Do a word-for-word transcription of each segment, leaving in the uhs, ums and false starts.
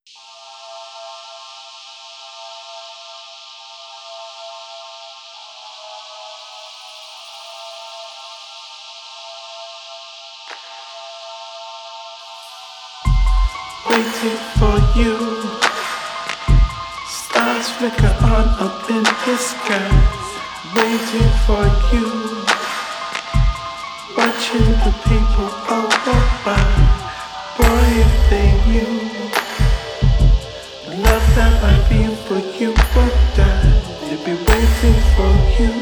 Waiting for you. Stars flicker on up in the sky. Waiting for you. Watching the people all walk by. Boy, if they knew the love that I feel for you won't die. They'll be waiting for you.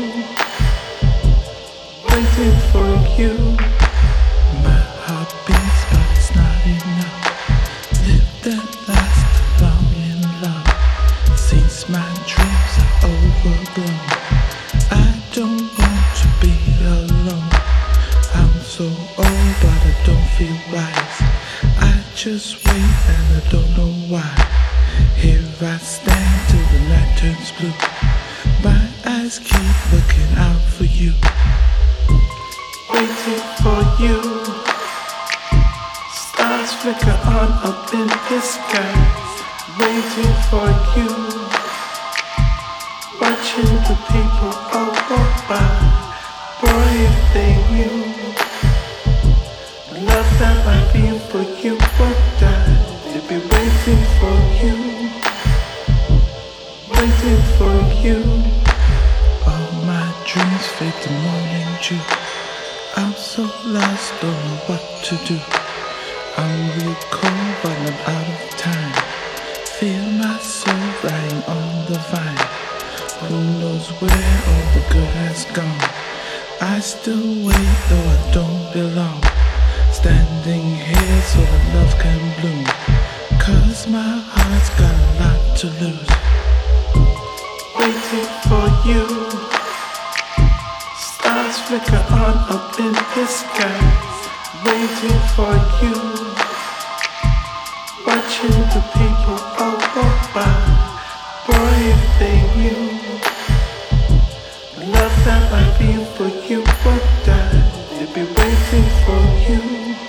Waiting for you. My heart beats, but it's not enough. Live that last long in love. Since my dreams are overblown, I don't want to be alone. I'm so old, but I don't feel wise. I just wait and I don't know why. Here I stand till the night turns blue. My eyes keep looking out for you. Waiting for you. Stars flicker on up in the sky. Waiting for you. Watching the people all walk by. Boy, if they knew the love that I feel for you won't die. They'll be waiting for you. Waiting for you. All my dreams fade to morning dew. I'm so lost, don't know what to do. I'm real cold, but I'm out of time. Feel my soul riding on the vine. Who knows where all the good has gone? I still wait, though I don't belong. Standing here so that love can bloom. Cause my heart's got a lot to lose. Waiting for you. Stars flicker on up in the sky. Waiting for you. Watching the people all walk by. Boy, if they knew the love that I feel for you won't die. They'll be waiting for you.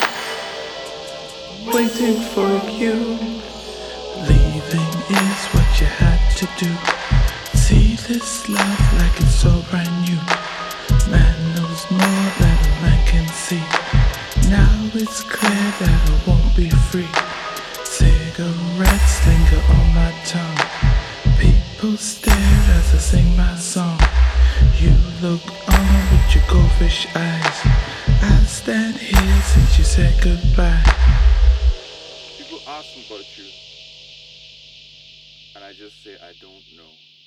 Waiting for you. Leaving is what you had to do. See this love like it's so brand new. Man knows more than a man can see. Now it's clear that I won't be free. Cigarettes linger on my tongue. People stare as I sing my song. You look on with your goldfish eyes. I stand here since you said goodbye. People ask me about you, and I just say I don't know.